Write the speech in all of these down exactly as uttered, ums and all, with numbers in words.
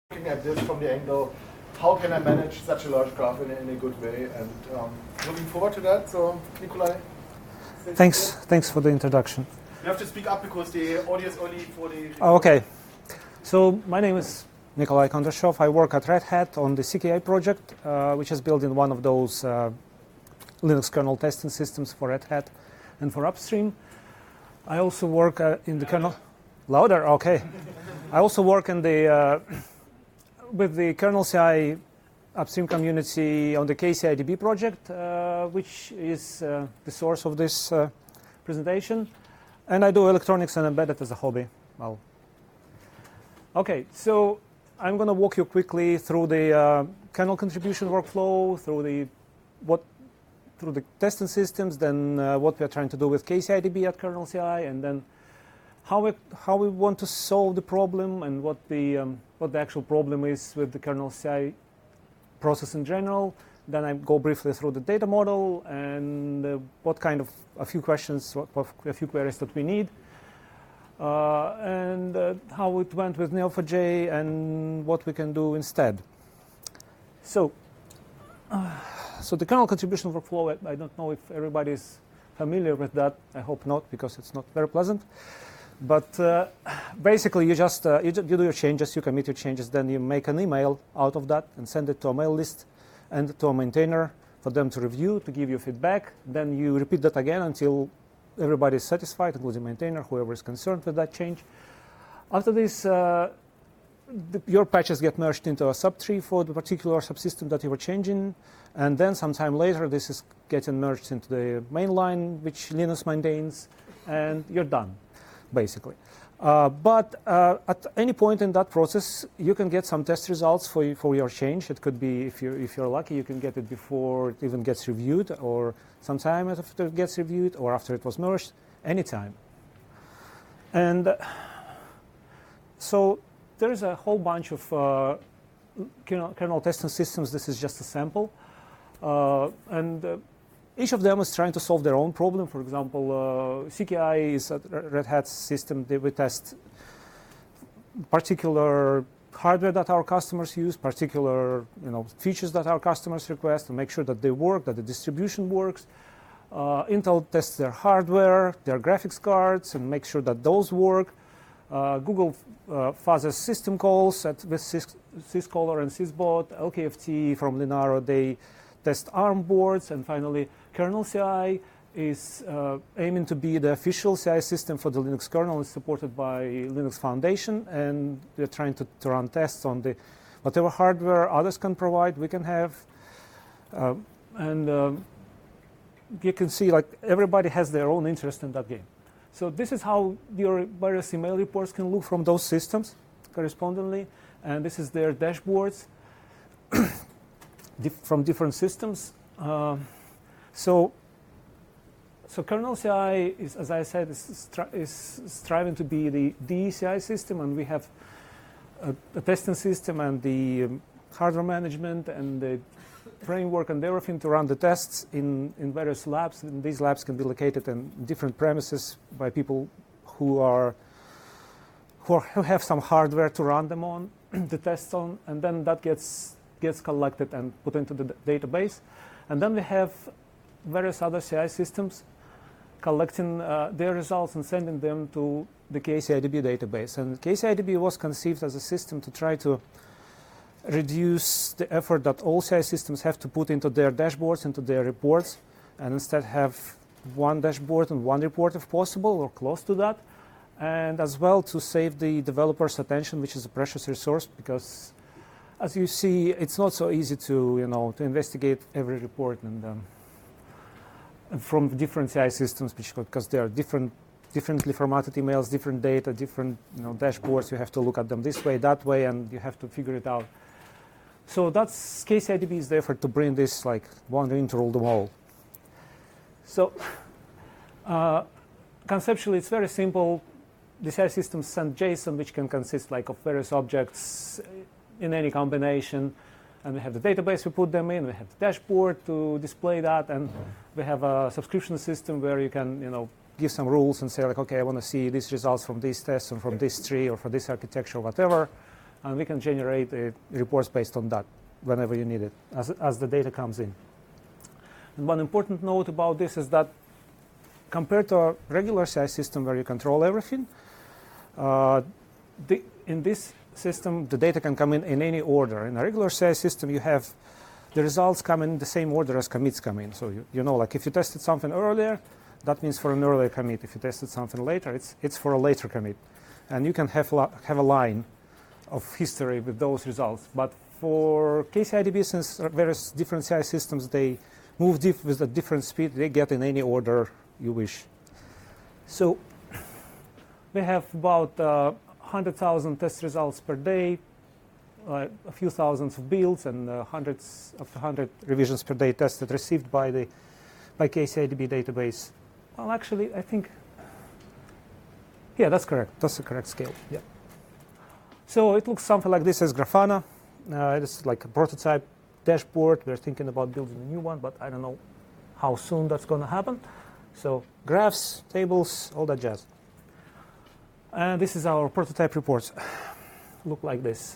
looking at this from the angle, how can I manage such a large graph in a, in a good way? And um, looking forward to that. So, Nikolai. Thanks, thanks for the introduction. You have to speak up because the audio is only for the... Oh, okay. So, my name is Nikolai Kondrashov. I work at Red Hat on the C K I project, uh, which is built in one of those uh, Linux kernel testing systems for Red Hat and for upstream. I also work uh, in the kernel... Louder? Okay. I also work in the... Uh, with the kernel C I upstream community on the K C I D B project, uh, which is uh, the source of this uh, presentation. And I do electronics and embedded as a hobby. Well, okay, so I'm going to walk you quickly through the uh, kernel contribution workflow, through the what, through the testing systems, then uh, what we are trying to do with K C I D B at kernel C I, and then how we how we want to solve the problem and what the um, what the actual problem is with the kernel C I process in general. Then I go briefly through the data model and uh, what kind of a few questions, what, what, a few queries that we need, uh, and uh, how it went with N E O four j and what we can do instead. So, uh, so the kernel contribution workflow. I, I don't know if everybody is familiar with that. I hope not, because it's not very pleasant. But uh, basically, you just uh, you, you do your changes, you commit your changes, then you make an email out of that and send it to a mail list and to a maintainer for them to review, to give you feedback. Then you repeat that again until everybody is satisfied, including maintainer, whoever is concerned with that change. After this, uh, the, your patches get merged into a subtree for the particular subsystem that you were changing, and then sometime later, this is getting merged into the main line, which Linux maintains, and you're done, basically. Uh, but uh, at any point in that process, you can get some test results for, for your change. It could be, if you're, if you're lucky, you can get it before it even gets reviewed, or sometime after it gets reviewed, or after it was merged, anytime. And uh, so there's a whole bunch of uh, kernel, kernel testing systems. This is just a sample. Uh, and uh, Each of them is trying to solve their own problem. For example, uh, C K I is a Red Hat system. They will test particular hardware that our customers use, particular you know, features that our customers request, to make sure that they work, that the distribution works. Uh, Intel tests their hardware, their graphics cards, and make sure that those work. Uh, Google uh, fuzzes system calls at, with Sys syscaller and sysbot. L K F T from Linaro, they test ARM boards. And finally, kernel C I is uh, aiming to be the official C I system for the Linux kernel. It's supported by Linux Foundation, and they're trying to, to run tests on the whatever hardware others can provide, we can have. Uh, and um, you can see, like, everybody has their own interest in that game. So this is how your various email reports can look from those systems correspondingly. And this is their dashboards from different systems. Uh, So, so kernel C I is, as I said, is, stri is striving to be the, the C I system, and we have a, a testing system and the um, hardware management and the framework and everything to run the tests in, in various labs. And these labs can be located in different premises by people who are who, are, who have some hardware to run them on, the tests on, and then that gets gets collected and put into the database. And then we have various other C I systems collecting uh, their results and sending them to the K C I D B database. And K C I D B was conceived as a system to try to reduce the effort that all C I systems have to put into their dashboards, into their reports, and instead have one dashboard and one report if possible, or close to that. And as well to save the developer's attention, which is a precious resource, because as you see, it's not so easy to, you know, to investigate every report and um, from different C I systems, because there are different, differently formatted emails, different data, different you know, dashboards. You have to look at them this way, that way, and you have to figure it out. So that's K C I D B is there for to bring this like one ring to rule them all. So uh, conceptually, it's very simple. The C I systems send JSON, which can consist like of various objects in any combination. And we have the database we put them in, we have the dashboard to display that, and we have a subscription system where you can, you know, give some rules and say, like, okay, I want to see these results from these tests and from this tree or for this architecture or whatever. and we can generate uh, reports based on that whenever you need it, as, as the data comes in. And one important note about this is that compared to a regular C I system where you control everything, uh, the, in this system, the data can come in in any order. In a regular C I system, you have the results come in the same order as commits come in. So you, you know, like if you tested something earlier, that means for an earlier commit. If you tested something later, it's, it's for a later commit. And you can have, have a line of history with those results. But for K C I D B, since various different C I systems, they move diff with a different speed, they get in any order you wish. So we have about uh, one hundred thousand test results per day, uh, a few thousands of builds, and uh, hundreds up to one hundred revisions per day tested received by the by K C I D B database. Well, actually, I think, yeah, that's correct. That's the correct scale. Yeah. So it looks something like this as Grafana. Uh, it's like a prototype dashboard. We're thinking about building a new one, but I don't know how soon that's going to happen. So graphs, tables, all that jazz. And this is our prototype reports. Look like this.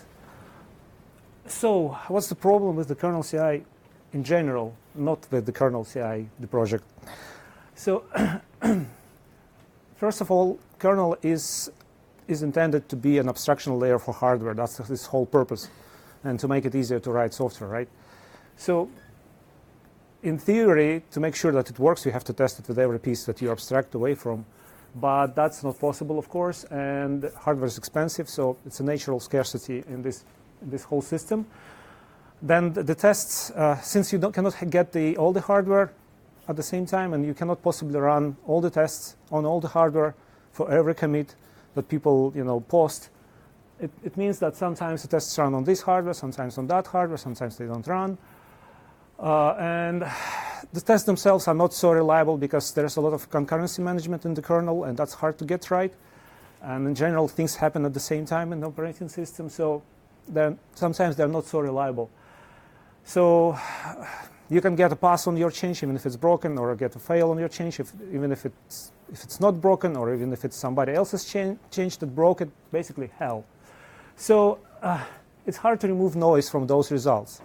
So what's the problem with the kernel C I in general, not with the kernel C I, the project? So first of all, kernel is is intended to be an abstraction layer for hardware. That's its whole purpose, and to make it easier to write software, right? So in theory, to make sure that it works, you have to test it with every piece that you abstract away from. But that's not possible, of course, and hardware is expensive, so it's a natural scarcity in this, in this whole system. Then the, the tests, uh, since you don't, cannot get the, all the hardware at the same time, and you cannot possibly run all the tests on all the hardware for every commit that people, you know, post, it, it means that sometimes the tests run on this hardware, sometimes on that hardware, sometimes they don't run. Uh, and the tests themselves are not so reliable because there's a lot of concurrency management in the kernel, and that's hard to get right. And in general, things happen at the same time in the operating system, so then sometimes they're not so reliable. So you can get a pass on your change even if it's broken, or get a fail on your change if, even if it's if it's not broken, or even if it's somebody else's change, change that broke it. Basically hell. So uh, it's hard to remove noise from those results.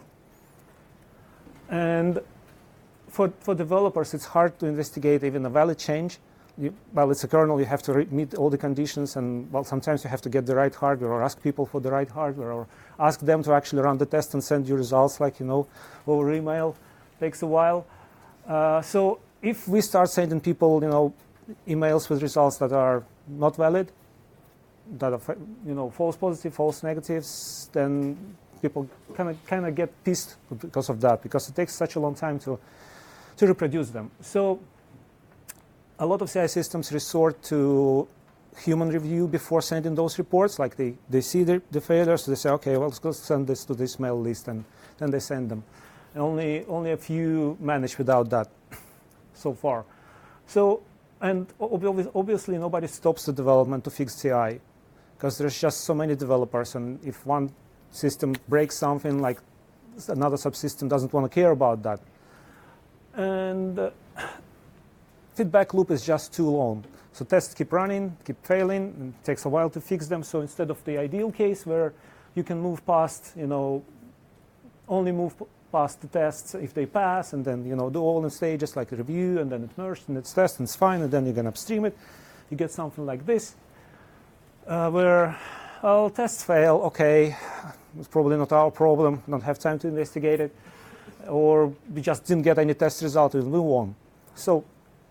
And for, for developers, it's hard to investigate even a valid change. You, well, it's a kernel, you have to re meet all the conditions, and well, sometimes you have to get the right hardware, or ask people for the right hardware, or ask them to actually run the test and send you results, like, you know, over email. Takes a while. Uh, so if we start sending people, you know, emails with results that are not valid, that are, you know, false positive, false negatives, then people kind of kind of get pissed because of that, because it takes such a long time to to reproduce them. So a lot of C I systems resort to human review before sending those reports. Like they, they see the, the failures, so they say, okay, well, let's go send this to this mail list, and then they send them. And only only a few manage without that so far. So, and ob obviously nobody stops the development to fix C I, because there's just so many developers, and if one system breaks something, like another subsystem doesn't want to care about that. And uh, feedback loop is just too long. So tests keep running, keep failing, and it takes a while to fix them. So instead of the ideal case where you can move past, you know, only move past the tests if they pass, and then, you know, do all in stages like review, and then it merged, and it's test, and it's fine, and then you can upstream it. You get something like this, uh, where, well, tests fail, okay, it's probably not our problem, don't have time to investigate it, or we just didn't get any test result, we'll move on. So,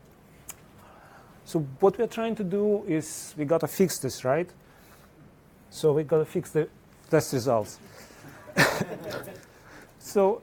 so what we're trying to do is we got to fix this, right? So we got to fix the test results. So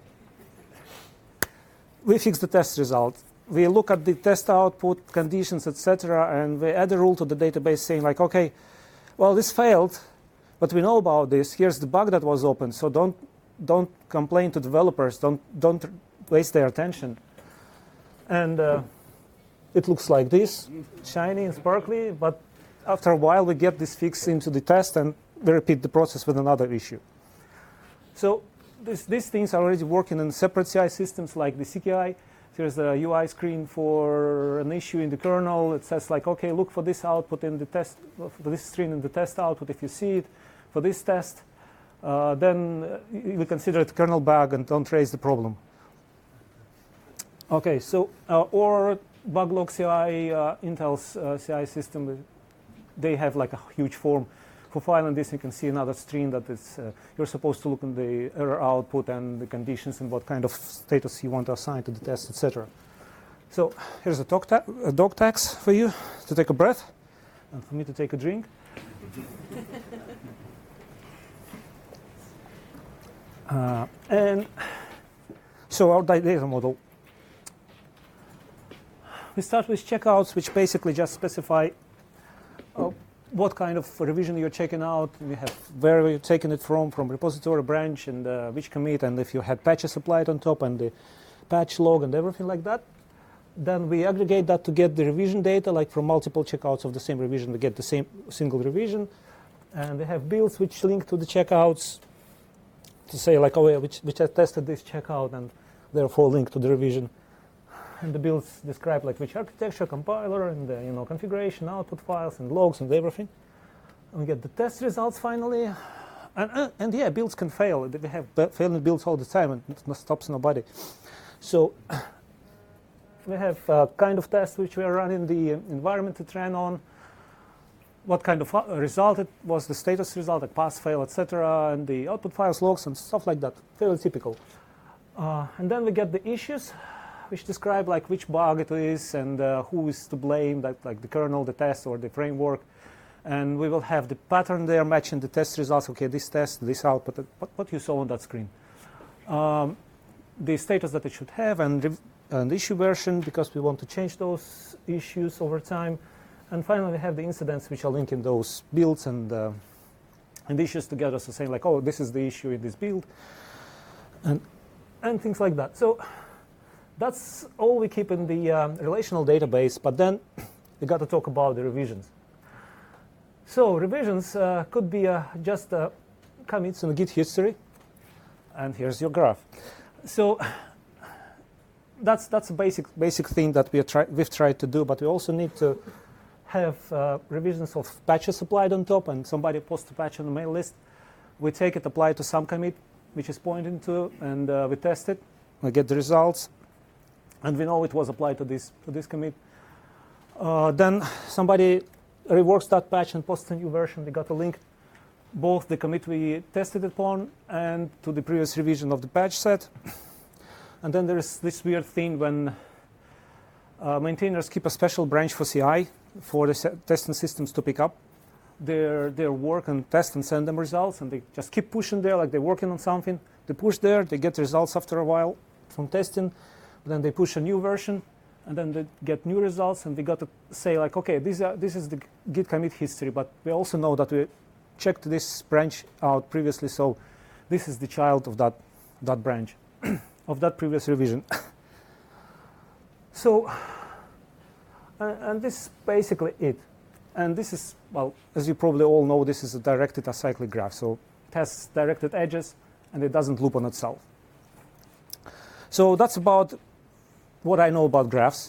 we fix the test result. We look at the test output, conditions, et cetera, and we add a rule to the database saying, like, okay, well, this failed, but we know about this. Here's the bug that was open, so don't don't complain to developers. Don't don't waste their attention. And uh, it looks like this, shiny and sparkly. But after a while, we get this fix into the test, and we repeat the process with another issue. So this, these things are already working in separate C I systems like the C K I. There's a U I screen for an issue in the kernel. It says, like, okay, look for this output in the test, for this screen in the test output if you see it, for this test. uh, then uh, we consider it a kernel bug and don't raise the problem. Okay, so, uh, or Buglog C I, uh, Intel's uh, C I system, they have like a huge form. For filing this, you can see another stream that is, uh, you're supposed to look in the error output and the conditions and what kind of status you want to assign to the test, et cetera. So here's a, talk ta a dog tax for you to take a breath and for me to take a drink. uh, and so our data model. We start with checkouts, which basically just specify uh, what kind of revision you're checking out. We have where you're taking it from, from repository branch, and uh, which commit, and if you had patches applied on top, and the patch log, and everything like that. Then we aggregate that to get the revision data, like from multiple checkouts of the same revision, we get the same single revision. And we have builds which link to the checkouts to say, like, oh, yeah, which, which has tested this checkout, and therefore link to the revision. And the builds describe like which architecture, compiler, and uh, you know, configuration, output files, and logs, and everything. And we get the test results finally. And, uh, and yeah, builds can fail. We have failing builds all the time, and it stops nobody. So we have a kind of test which we are running the environment it ran on, what kind of result it was, the status result, like pass, fail, et cetera, and the output files, logs, and stuff like that. Fairly typical. Uh, and then we get the issues, which describe like which bug it is and uh, who is to blame, like, like the kernel, the test, or the framework. And we will have the pattern there matching the test results. Okay, this test, this output, what, what you saw on that screen. Um, the status that it should have, and an issue version, because we want to change those issues over time. And finally, we have the incidents, which are linking those builds and, uh, and issues together. So saying like, oh, this is the issue in this build, and, and things like that. So that's all we keep in the um, relational database, but then we got to talk about the revisions. So revisions uh, could be uh, just uh, commits in the Git history, and here's your graph. So that's that's a basic basic thing that we are try we've tried to do, but we also need to have uh, revisions of patches applied on top, and somebody posts a patch on the mail list. We take it, apply it to some commit, which is pointing to, and uh, we test it. We get the results. And we know it was applied to this to this commit. Uh, then somebody reworks that patch and posts a new version. We got a link, both the commit we tested it upon and to the previous revision of the patch set. And then there is this weird thing when uh, maintainers keep a special branch for C I for the testing systems to pick up their their work and test and send them results, and they just keep pushing there like they're working on something. They push there, they get results after a while from testing. Then they push a new version, and then they get new results, and we got to say like, okay, these are, this is the Git commit history, but we also know that we checked this branch out previously, so this is the child of that, that branch, of that previous revision. So, and, and this is basically it. And this is, well, as you probably all know, this is a directed acyclic graph, so it has directed edges, and it doesn't loop on itself. So that's about what I know about graphs.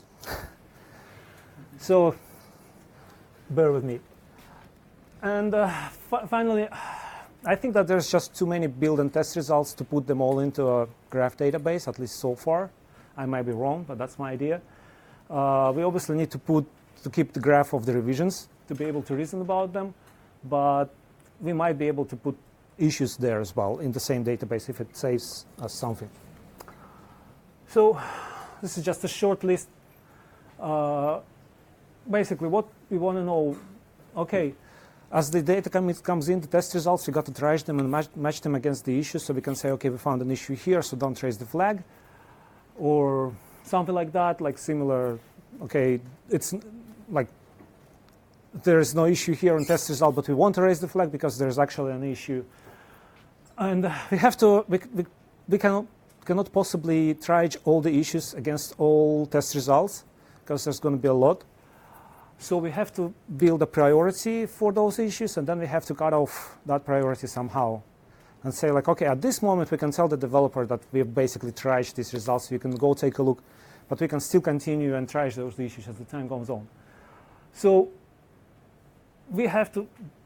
So bear with me. And uh, fi finally, I think that there's just too many build and test results to put them all into a graph database, at least so far. I might be wrong, but that's my idea. Uh, we obviously need to put to keep the graph of the revisions to be able to reason about them, but we might be able to put issues there as well in the same database if it saves us something. So this is just a short list. Uh, basically, what we want to know, okay, as the data commit comes in, the test results, we got to triage them and match, match them against the issues, so we can say, okay, we found an issue here, so don't raise the flag, or something like that, like similar, okay, it's like there is no issue here in test result, but we want to raise the flag because there's actually an issue. And we have to, we, we, we cannot, cannot possibly triage all the issues against all test results because there's going to be a lot. So we have to build a priority for those issues, and then we have to cut off that priority somehow and say like, okay, at this moment we can tell the developer that we've basically triaged these results. You can go take a look, but we can still continue and triage those issues as the time goes on. So we have to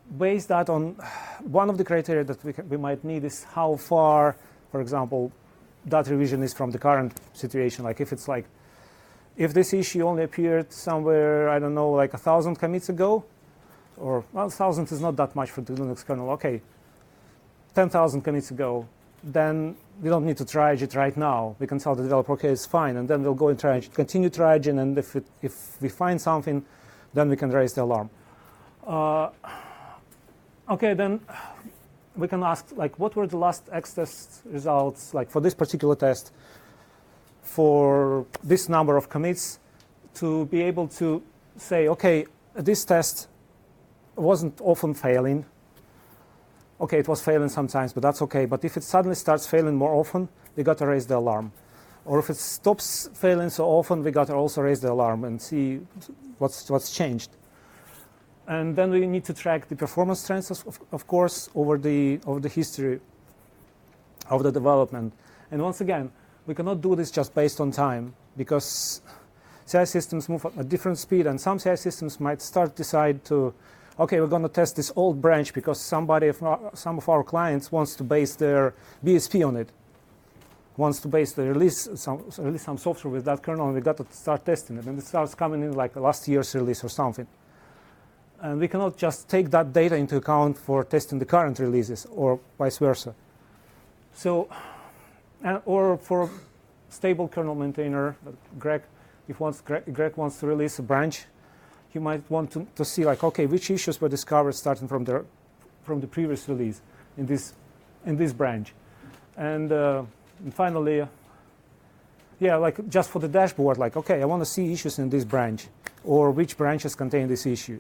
base that on one of the criteria that we, we might need is how far, for example, that revision is from the current situation. Like if it's like, if this issue only appeared somewhere, I don't know, like a thousand commits ago, or well, a thousand is not that much for the Linux kernel. Okay, ten thousand commits ago, then we don't need to triage it right now. We can tell the developer, okay, it's fine, and then we'll go and triage, continue triaging, and if it, if we find something, then we can raise the alarm. Uh, okay, then we can ask, like, what were the last X-test results, like, for this particular test, for this number of commits, to be able to say, okay, this test wasn't often failing. Okay, it was failing sometimes, but that's okay. But if it suddenly starts failing more often, we got to raise the alarm. Or if it stops failing so often, we got to also raise the alarm and see what's what's changed. And then we need to track the performance trends, of, of course, over the over the history of the development. And once again, we cannot do this just based on time, because C I systems move at a different speed, and some C I systems might start decide to, okay, we're going to test this old branch because somebody, of our, some of our clients wants to base their B S P on it, wants to base the release some release some software with that kernel, and we got to start testing it, and it starts coming in like last year's release or something. And we cannot just take that data into account for testing the current releases, or vice versa. So, and, or for stable kernel maintainer, Greg, if wants, Greg, Greg wants to release a branch, he might want to, to see, like, okay, which issues were discovered starting from the from the previous release in this in this branch, and, uh, and finally, uh, yeah, like just for the dashboard, like, okay, I want to see issues in this branch, or which branches contain this issue.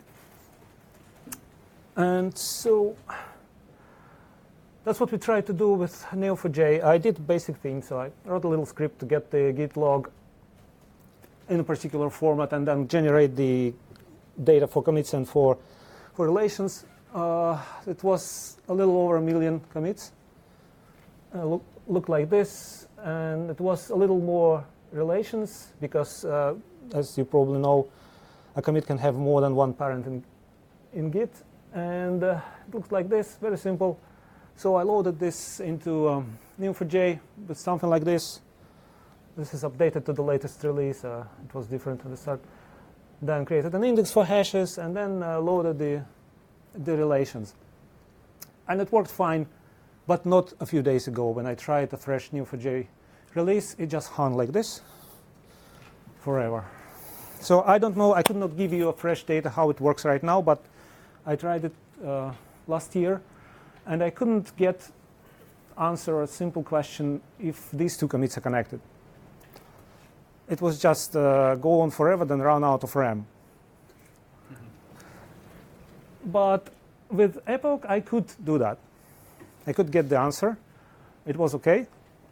And so that's what we tried to do with N E O four j. I did basic things. So I wrote a little script to get the Git log in a particular format and then generate the data for commits and for, for relations. Uh, it was a little over a million commits. Uh, look, looked like this. And it was a little more relations because, uh, as you probably know, a commit can have more than one parent in, in Git. And uh, it looks like this, very simple. So I loaded this into um, N E O four j with something like this. This is updated to the latest release. Uh, it was different at the start. Then created an index for hashes, and then uh, loaded the, the relations. And it worked fine, but not a few days ago when I tried a fresh N E O four j release. It just hung like this forever. So I don't know. I could not give you a fresh data how it works right now, but I tried it uh, last year, and I couldn't get answer a simple question if these two commits are connected. It was just uh, go on forever, then run out of RAM. Mm-hmm. But with Epoch, I could do that. I could get the answer. It was OK.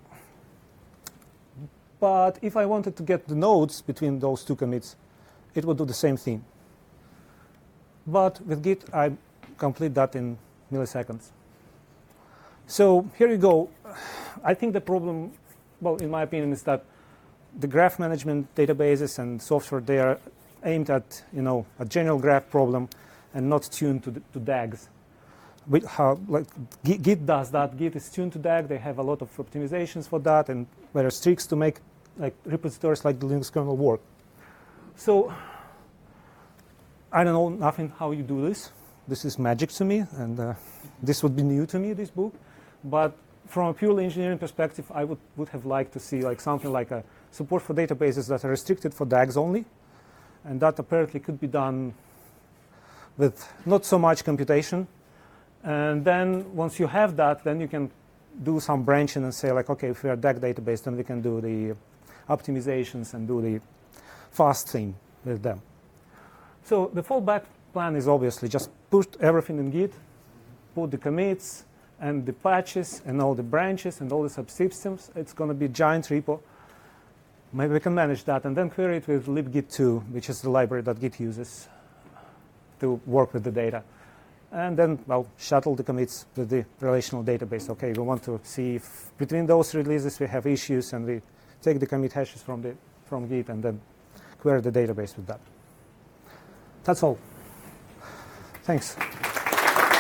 But if I wanted to get the nodes between those two commits, it would do the same thing. But with Git, I complete that in milliseconds. So here you go. I think the problem, well, in my opinion, is that the graph management databases and software, they are aimed at, you know, a general graph problem and not tuned to, the, to D A Gs. We, how, like, Git does that. Git is tuned to D A G. They have a lot of optimizations for that and various tricks to make like repositories like the Linux kernel work. So I don't know nothing how you do this. This is magic to me, and uh, this would be new to me, this book. But from a purely engineering perspective, I would, would have liked to see like something like a support for databases that are restricted for D A Gs only. And that apparently could be done with not so much computation. And then once you have that, then you can do some branching and say, like, OK, if we're a D A G database, then we can do the optimizations and do the fast thing with them. So the fallback plan is obviously just put everything in Git, put the commits and the patches and all the branches and all the subsystems. It's going to be a giant repo. Maybe we can manage that and then query it with libgit two, which is the library that Git uses to work with the data. And then, well, shuttle the commits to the relational database. OK, we want to see if between those releases we have issues, and we take the commit hashes from, the, from Git and then query the database with that. That's all. Thanks.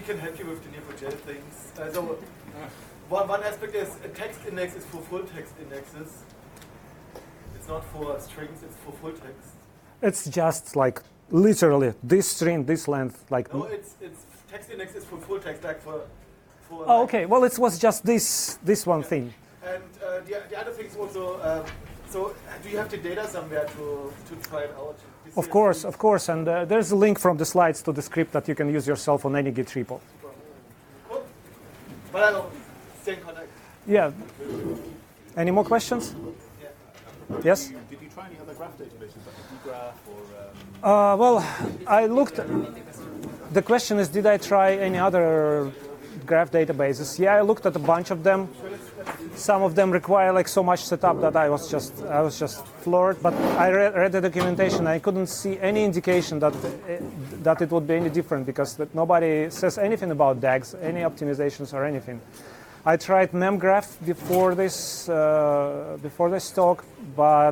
can help you with the Neo four j things. Uh, so one, one aspect is a text index is for full text indexes. It's not for strings, it's for full text. It's just like literally this string, this length. Like no, it's, it's text index is for full text, like for... for oh, like okay. Well, it was just this this one yeah. thing. And uh, the, the other things also, um, so do you have the data somewhere to, to try it out? Of course, of course. And uh, there's a link from the slides to the script that you can use yourself on any Git repo. Cool. But I don't stay in contact. Yeah. Any more questions? Yeah. Yes? Did you, did you try any other graph databases like dgraph or... Um... Uh, well, I looked... The question is, did I try any other graph databases? Yeah, I looked at a bunch of them. Some of them require like so much setup that I was just I was just floored. But I read, read the documentation. I couldn't see any indication that it, that it would be any different because that nobody says anything about D A Gs, any optimizations or anything. I tried memgraph before this uh, before this talk, but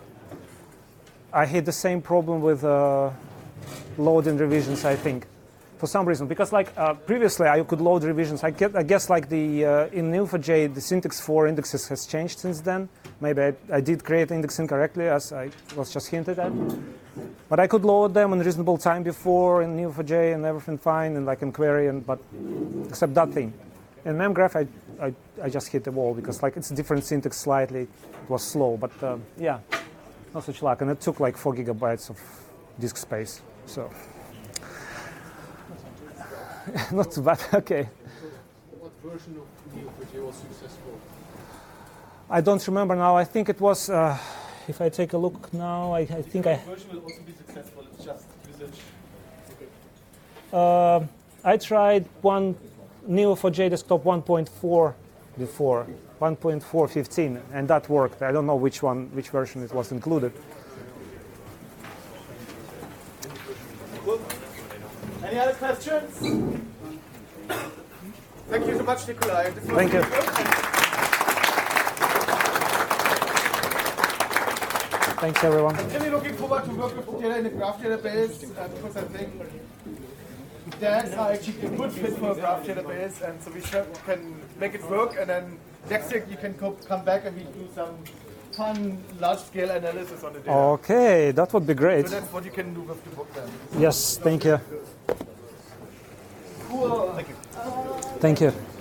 I had the same problem with uh, loading revisions, I think. For some reason, because like uh, previously I could load revisions. I, get, I guess like the uh, in Neo four j the syntax for indexes has changed since then. Maybe I, I did create index incorrectly, as I was just hinted at. But I could load them in reasonable time before in Neo four j and everything fine, and like in query, and but except that thing. In memgraph, I, I I just hit the wall because like it's a different syntax slightly. It was slow, but uh, yeah, not such luck, and it took like four gigabytes of disk space. So. Not too bad, okay. What version of Neo four j was successful? I don't remember now. I think it was, uh, if I take a look now, I, I think I... The version will also be successful, it's just usage. Uh, I tried one Neo four j desktop one point four before, one point four fifteen, and that worked. I don't know which one, which version it was included. Cool. Any other questions? Thank you so much, Nikolai. This was Thank you. good. Thanks, everyone. I'm really looking forward to work with data in the graph database uh, because I think D A Gs are actually a good fit for a graph database, and so we should, can make it work. And then next week you can co come back and we do some fun large-scale analysis on the data. Okay, that would be great. So that's what you can do with the book then. Yes, thank you. Cool. Thank you. Thank you.